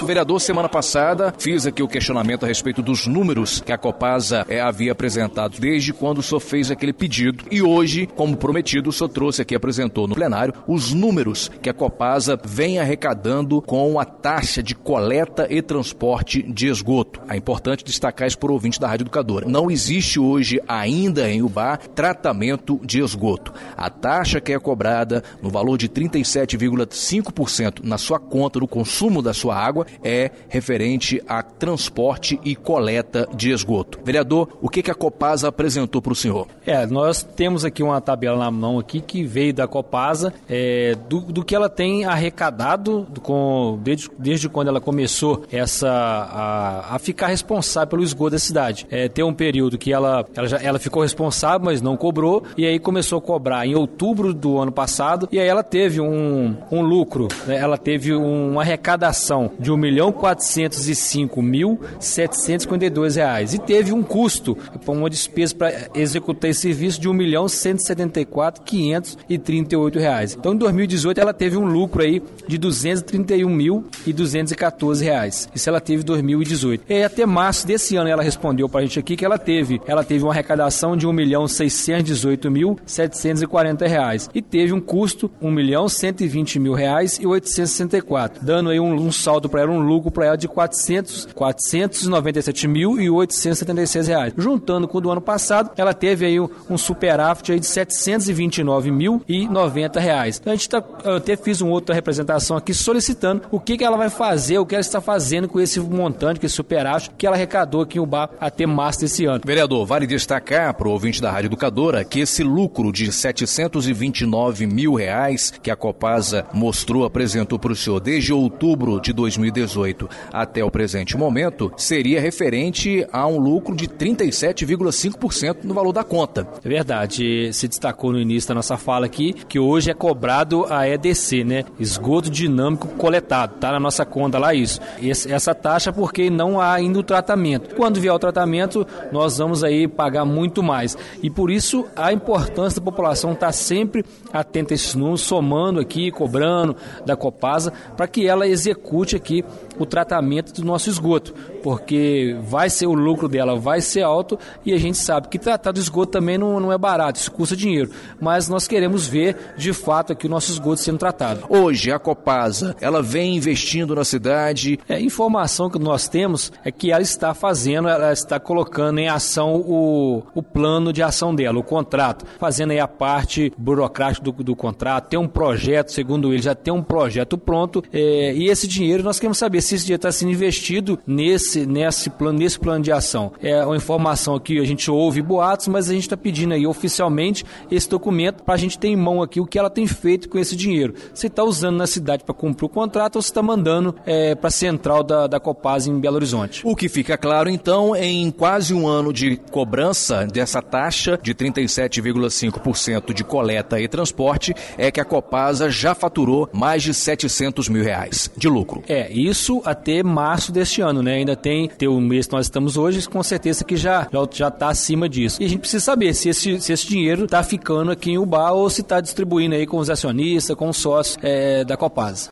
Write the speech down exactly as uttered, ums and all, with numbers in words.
Vereador, semana passada fiz aqui o questionamento a respeito dos números que a Copasa é, havia apresentado desde quando o senhor fez aquele pedido. E hoje, como prometido, o senhor trouxe aqui, apresentou no plenário, os números que a Copasa vem arrecadando com a taxa de coleta e transporte de esgoto. É importante destacar isso para o ouvinte da Rádio Educadora. Não existe hoje ainda em Ubá tratamento de esgoto. A taxa que é cobrada no valor de trinta e sete vírgula cinco por cento na sua conta, no consumo da sua água, é referente a transporte e coleta de esgoto. Vereador, o que, que a Copasa apresentou para o senhor? É, nós temos aqui uma tabela na mão aqui que veio da Copasa, é, do, do que ela tem arrecadado com, desde, desde quando ela começou essa, a, a ficar responsável pelo esgoto da cidade. É, tem um período que ela, ela, já, ela ficou responsável, mas não cobrou, e aí começou a cobrar em outubro do ano passado, e aí ela teve um, um lucro, né? Ela teve uma arrecadação de um milhão quatrocentos e cinco mil setecentos e cinquenta e dois reais, e teve um custo, uma despesa para executar esse serviço de um milhão cento e setenta e quatro mil quinhentos e trinta e oito reais. Então, em dois mil e dezoito, ela teve um lucro aí de duzentos e trinta e um mil duzentos e quatorze reais. Isso ela teve em dois mil e dezoito. E aí, até março desse ano, ela respondeu para a gente aqui que ela teve, ela teve uma arrecadação de um milhão seiscentos e dezoito mil setecentos e quarenta reais e teve um custo um milhão cento e vinte mil reais e oitocentos e sessenta e quatro, dando aí um, um saldo para ela, um lucro para ela de quatrocentos, quatrocentos e noventa e sete mil e oitocentos e setenta e seis reais. Juntando com o do ano passado, ela teve aí um, um superávit aí de setecentos e vinte e nove mil e noventa reais. Então, a gente tá, eu até fiz uma outra representação aqui solicitando o que, que ela vai fazer, o que ela está fazendo com esse montante, com esse superávit que ela arrecadou aqui em Ubá até março desse ano. Vereador, vale destacar para o ouvinte da Rádio Educadora que esse lucro de setecentos e vinte e nove mil reais que a Copasa mostrou, apresentou para o senhor desde outubro de dois mil e dezoito até o presente momento, seria referente a um lucro de trinta e sete vírgula cinco por cento no valor da conta. É verdade, se destacou no início da nossa fala aqui que hoje é cobrado a E D C, né? Esgoto dinâmico coletado, tá na nossa conta lá isso. Esse, essa taxa porque não há ainda o tratamento. Quando vier o tratamento, nós vamos aí pagar muito mais. E por isso a importância da população estar sempre atenta a esses números, somando aqui, cobrando da Copasa, para que ela execute aqui o tratamento do nosso esgoto, porque vai ser o lucro dela, vai ser alto, e a gente sabe que tratar do esgoto também não, não é barato, isso custa dinheiro, mas nós queremos ver de fato aqui o nosso esgoto sendo tratado. Hoje a Copasa, ela vem investindo na cidade. É, a informação que nós temos é que ela está fazendo, ela está colocando em ação o, o plano de ação dela, o contrato, fazendo aí a parte burocrática do, do contrato, tem um projeto, segundo ele, já tem um projeto pronto, é, e esse dinheiro nós queremos saber se esse dinheiro está sendo investido nesse, nesse, plano, nesse plano de ação. É uma informação aqui, a gente ouve boatos, mas a gente está pedindo aí oficialmente esse documento para a gente ter em mão aqui o que ela tem feito com esse dinheiro. Se está usando na cidade para cumprir o contrato ou se está mandando é, para a central da, da Copasa em Belo Horizonte. O que fica claro, então, em quase um ano de cobrança dessa taxa de trinta e sete vírgula cinco por cento de coleta e transporte, é que a Copasa já faturou mais de setecentos mil reais de lucro. É, isso até março deste ano, né? Ainda tem, tem o mês que nós estamos hoje, com certeza que já já está acima disso. E a gente precisa saber se esse, se esse dinheiro está ficando aqui em Ubá ou se está distribuindo aí com os acionistas, com os sócios é, da Copasa.